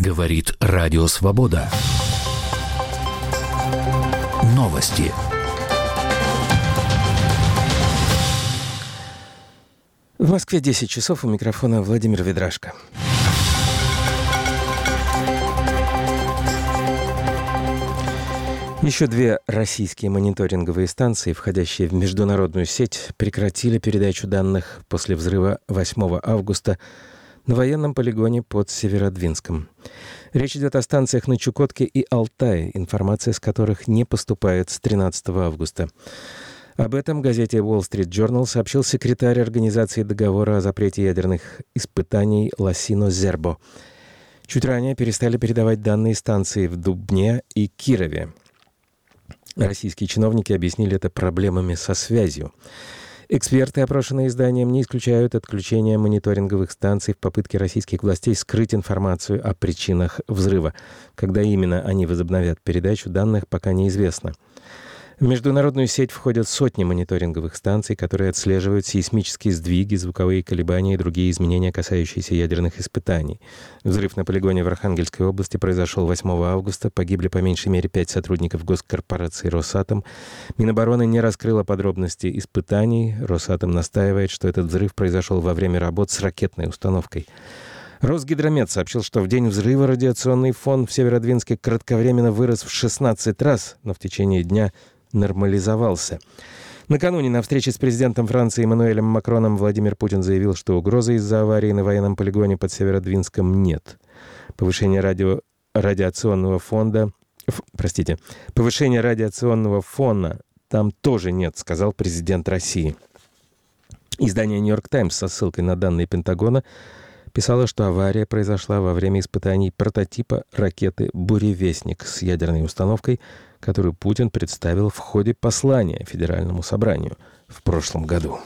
Говорит Радио Свобода. Новости. В Москве 10 часов, у микрофона Владимир Ведрашко. Еще две российские мониторинговые станции, входящие в международную сеть, прекратили передачу данных после взрыва 8 августа на военном полигоне под Северодвинском. Речь идет о станциях на Чукотке и Алтае, информация с которых не поступает с 13 августа. Об этом газете Wall Street Journal сообщил секретарь Организации договора о запрете ядерных испытаний Ласино Зербо. Чуть ранее перестали передавать данные станции в Дубне и Кирове. Российские чиновники объяснили это проблемами со связью. Эксперты, опрошенные изданием, не исключают отключения мониторинговых станций в попытке российских властей скрыть информацию о причинах взрыва. Когда именно они возобновят передачу данных, пока неизвестно. В международную сеть входят сотни мониторинговых станций, которые отслеживают сейсмические сдвиги, звуковые колебания и другие изменения, касающиеся ядерных испытаний. Взрыв на полигоне в Архангельской области произошел 8 августа. Погибли по меньшей мере 5 сотрудников госкорпорации «Росатом». Минобороны не раскрыла подробности испытаний. «Росатом» настаивает, что этот взрыв произошел во время работ с ракетной установкой. Росгидромет сообщил, что в день взрыва радиационный фон в Северодвинске кратковременно вырос в 16 раз, но в течение дня нормализовался. Накануне на встрече с президентом Франции Эммануэлем Макроном Владимир Путин заявил, что угрозы из-за аварии на военном полигоне под Северодвинском нет. Повышение радиационного фона там тоже нет, сказал президент России. Издание «Нью-Йорк Таймс» со ссылкой на данные Пентагона писала, что авария произошла во время испытаний прототипа ракеты «Буревестник» с ядерной установкой, которую Путин представил в ходе послания Федеральному собранию в прошлом году.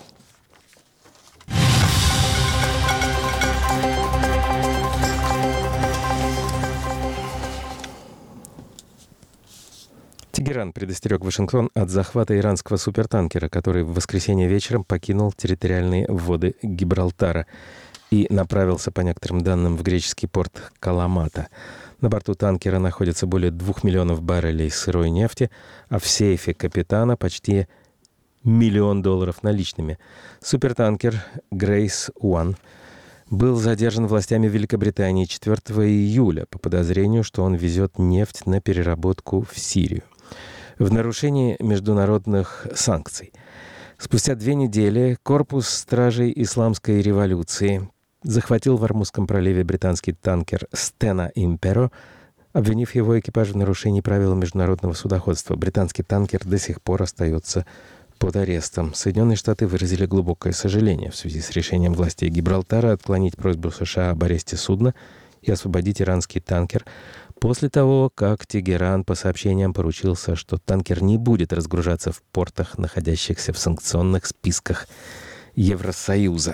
Тегеран предостерег Вашингтон от захвата иранского супертанкера, который в воскресенье вечером покинул территориальные воды Гибралтара и направился, по некоторым данным, в греческий порт Каламата. На борту танкера находится более 2 миллионов баррелей сырой нефти, а в сейфе капитана почти $1 миллион наличными. Супертанкер «Грейс Уан» был задержан властями Великобритании 4 июля по подозрению, что он везет нефть на переработку в Сирию в нарушении международных санкций. Спустя 2 недели корпус стражей Исламской революции захватил в Ормузском проливе британский танкер «Стена Имперо», обвинив его экипаж в нарушении правил международного судоходства. Британский танкер до сих пор остается под арестом. Соединенные Штаты выразили глубокое сожаление в связи с решением властей Гибралтара отклонить просьбу США об аресте судна и освободить иранский танкер после того, как Тегеран по сообщениям поручился, что танкер не будет разгружаться в портах, находящихся в санкционных списках Евросоюза.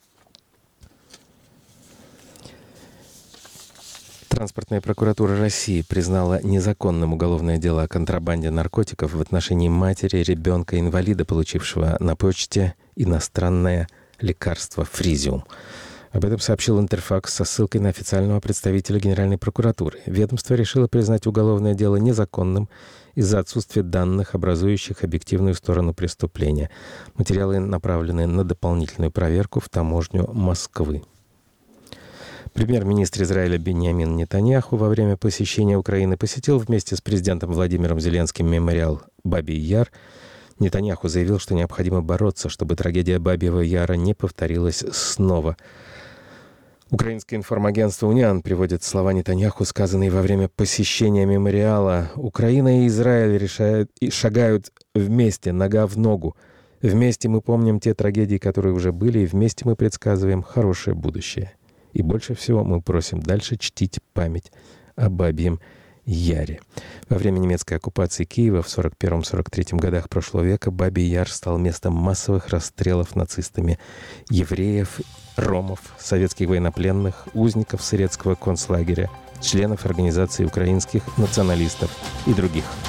Транспортная прокуратура России признала незаконным уголовное дело о контрабанде наркотиков в отношении матери ребенка-инвалида, получившего на почте иностранное лекарство «Фризиум». Об этом сообщил Интерфакс со ссылкой на официального представителя Генеральной прокуратуры. Ведомство решило признать уголовное дело незаконным из-за отсутствия данных, образующих объективную сторону преступления. Материалы направлены на дополнительную проверку в таможню Москвы. Премьер-министр Израиля Биньямин Нетаньяху во время посещения Украины посетил вместе с президентом Владимиром Зеленским мемориал Бабий-Яр. Нетаньяху заявил, что необходимо бороться, чтобы трагедия Бабьего Яра не повторилась снова. Украинское информагентство «Униан» приводит слова Нетаньяху, сказанные во время посещения мемориала. «Украина и Израиль шагают вместе, нога в ногу. Вместе мы помним те трагедии, которые уже были, и вместе мы предсказываем хорошее будущее. И больше всего мы просим дальше чтить память о Бабьем Яре». Во время немецкой оккупации Киева в 1941-1943 годах прошлого века Бабий Яр стал местом массовых расстрелов нацистами евреев, ромов, советских военнопленных, узников Сырецкого концлагеря, членов организации украинских националистов и других.